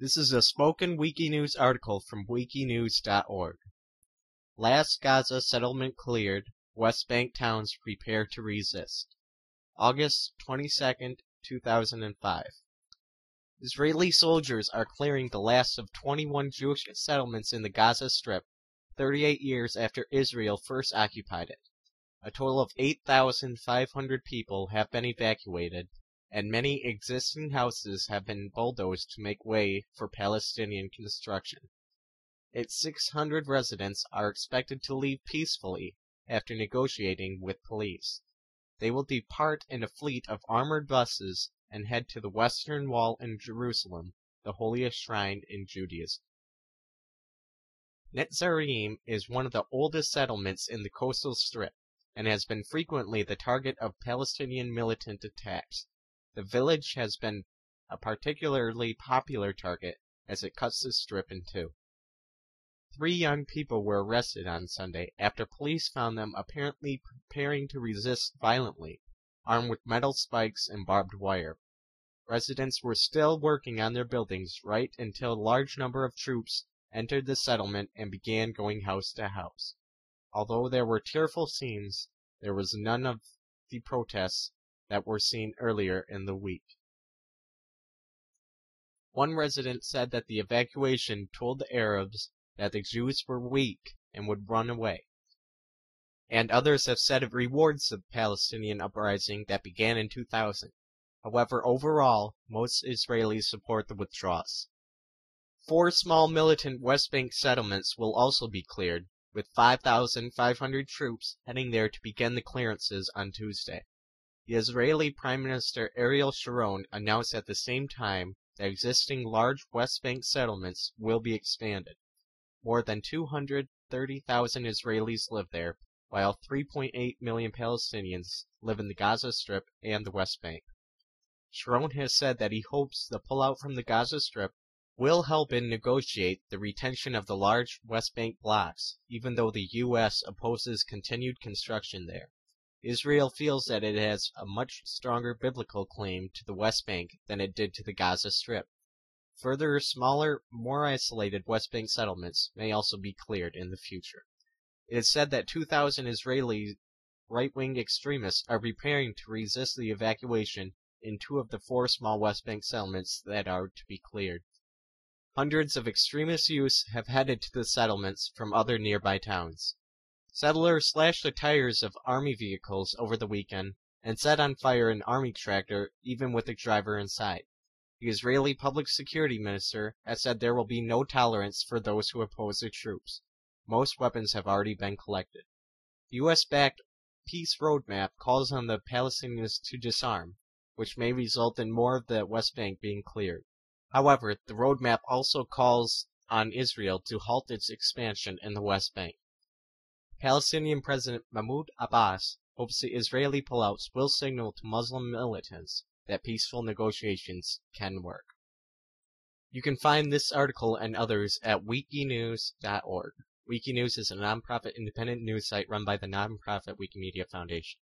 This is a spoken Wikinews article from wikinews.org. Last Gaza settlement cleared, West Bank towns prepare to resist. August 22, 2005. Israeli soldiers are clearing the last of 21 Jewish settlements in the Gaza Strip, 38 years after Israel first occupied it. A total of 8,500 people have been evacuated, and many existing houses have been bulldozed to make way for Palestinian construction. Its 600 residents are expected to leave peacefully after negotiating with police. They will depart in a fleet of armored buses and head to the Western Wall in Jerusalem, the holiest shrine in Judaism. Netzarim is one of the oldest settlements in the coastal strip, and has been frequently the target of Palestinian militant attacks. The village has been a particularly popular target as it cuts the strip in two. 3 young people were arrested on Sunday after police found them apparently preparing to resist violently, armed with metal spikes and barbed wire. Residents were still working on their buildings right until a large number of troops entered the settlement and began going house to house. Although there were tearful scenes, there was none of the protests that were seen earlier in the week. One resident said that the evacuation told the Arabs that the Jews were weak and would run away. And others have said it rewards the Palestinian uprising that began in 2000. However, overall, most Israelis support the withdrawals. 4 small militant West Bank settlements will also be cleared, with 5,500 troops heading there to begin the clearances on Tuesday. The Israeli Prime Minister Ariel Sharon announced at the same time that existing large West Bank settlements will be expanded. More than 230,000 Israelis live there, while 3.8 million Palestinians live in the Gaza Strip and the West Bank. Sharon has said that he hopes the pullout from the Gaza Strip will help in negotiate the retention of the large West Bank blocks, even though the U.S. opposes continued construction there. Israel feels that it has a much stronger biblical claim to the West Bank than it did to the Gaza Strip. Further, smaller, more isolated West Bank settlements may also be cleared in the future. It is said that 2,000 Israeli right-wing extremists are preparing to resist the evacuation in 2 of the 4 small West Bank settlements that are to be cleared. Hundreds of extremist youths have headed to the settlements from other nearby towns. Settlers slashed the tires of army vehicles over the weekend and set on fire an army tractor, even with the driver inside. The Israeli Public Security Minister has said there will be no tolerance for those who oppose the troops. Most weapons have already been collected. The U.S.-backed peace roadmap calls on the Palestinians to disarm, which may result in more of the West Bank being cleared. However, the roadmap also calls on Israel to halt its expansion in the West Bank. Palestinian President Mahmoud Abbas hopes the Israeli pullouts will signal to Muslim militants that peaceful negotiations can work. You can find this article and others at wikinews.org. Wikinews is a non-profit independent news site run by the non-profit Wikimedia Foundation.